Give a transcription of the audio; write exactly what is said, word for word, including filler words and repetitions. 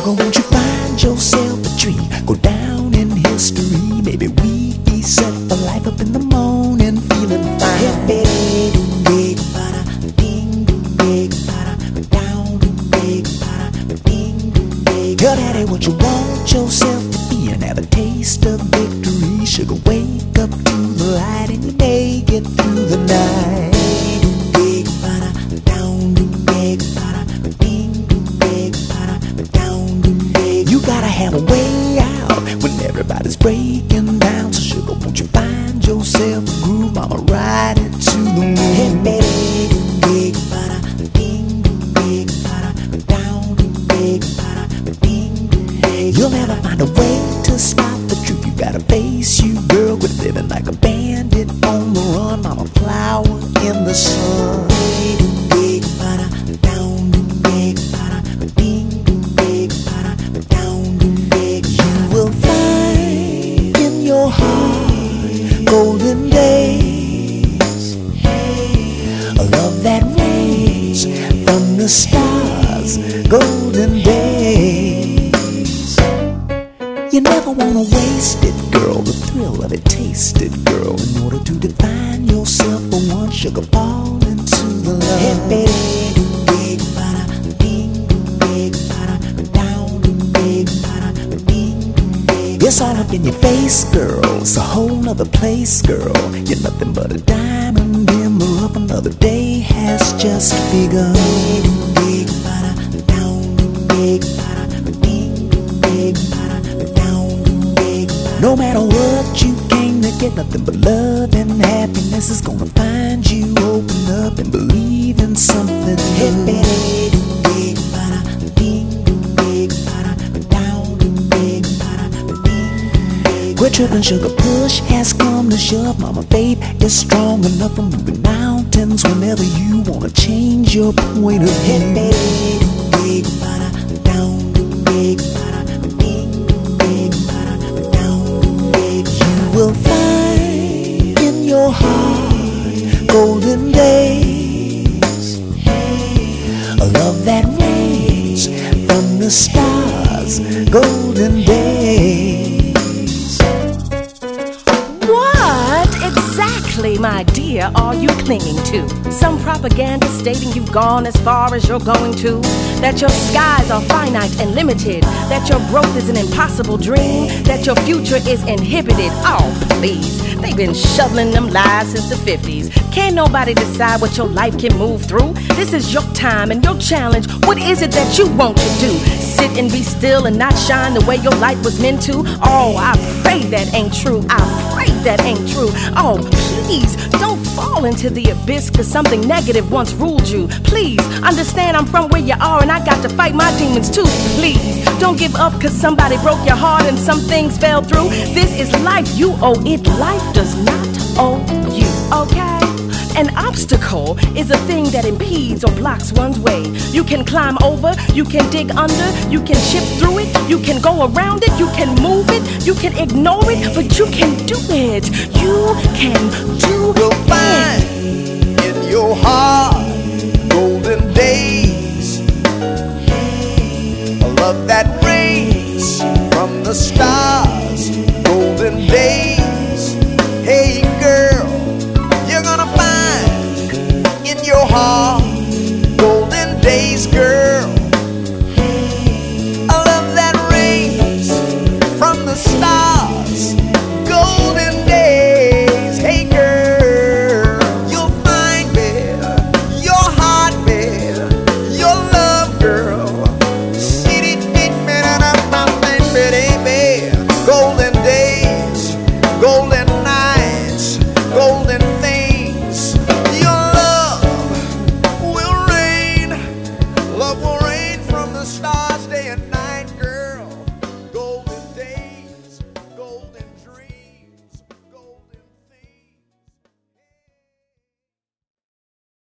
Sugar, won't you find yourself a dream? Go down in history. Maybe we be set for life up in the morning, feeling fine. Hey, baby, doom, big, bada, ding, doom, big, bada, down, doom, big, bada, ding, doom, big. Tell daddy what you want yourself to be and have a taste of victory. Sugar, wake up to the light and you may get through the night. Doom, big, bada, down, doom, big, bada, ding, doom, big, bada, down, doom, big. You gotta have a way out when everybody's breaking down. So sugar, won't you find yourself a groove? Mama, ride it to the moon. Hey, baby, doom, big, bada, ding, doom, big, bada, down, doom, big, bada, ding, doom, big. You'll never find a way to stop the truth. You gotta face you, girl, quit living like a bandit on the run. Mama, flower in the sun. Hey, doom, big, bada, down, doom, big, bada, ding, doom, big, bada, down, doom, big. You will find in your heart golden days, a love that rains from the stars. Golden days. You never wanna waste it, girl. The thrill of it, taste it, girl. In order to define yourself for one, sugar, fall into the love. Hey, baby, doom, big, bada, ding, doom, big, bada, down, doom, big, bada, ding, doom, big. It's all up in your face, girl. It's a whole nother place, girl. You're nothing but a diamond in the rough. Another day has just begun. Hey, doom, big, bada, down, doom, big, bada, ding, doom, big, bada, down, doom, big. No matter what you came to get, nothing but love and happiness is gonna find you. Open up and believe in something new. Hey, baby, doom, big, bada, ding, doom, big, bada, down, doom, big, bada, ding, doom, big. Quit tripping, sugar, push has come to shove. Mama, faith is strong enough for moving mountains whenever you wanna change your point of view. Hey, baby, doom, big, bada, down, doom, big, bada, ding, doom, big, bada, down, doom, big. You will find in your heart golden days, a love that rains from the stars. Golden days. What exactly, my dear, are you clinging to? Some propaganda stating you've gone as far as you're going to, that your skies are finite and limited, that your growth is an impossible dream, that your future is inhibited. Oh, please. They've been shoveling them lies since the fifties. Can't nobody decide what your life can move through? This is your time and your challenge. What is it that you want to do? Sit and be still and not shine the way your light was meant to? Oh, I pray that ain't true. I pray that ain't true. Oh, please don't fall into the abyss cause something negative once ruled you. Please understand I'm from where you are and I got to fight my demons too. Please don't give up cause somebody broke your heart and some things fell through. This is life, you owe it. Life does not owe you, okay? An obstacle is a thing that impedes or blocks one's way. You can climb over, you can dig under, you can chip through it, you can go around it, you can move it, you can ignore it, but you can do it. You can do You'll it. find in your heart golden days, a love that